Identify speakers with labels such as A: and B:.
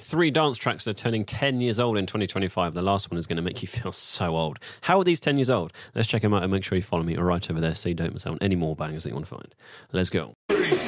A: 3 dance tracks that are turning 10 years old in 2025. The last one is going to make you feel so old. How are these 10 years old? Let's check them out and make sure you follow me right over there so you don't miss out on any more bangers that you want to find. Let's go.
B: 3,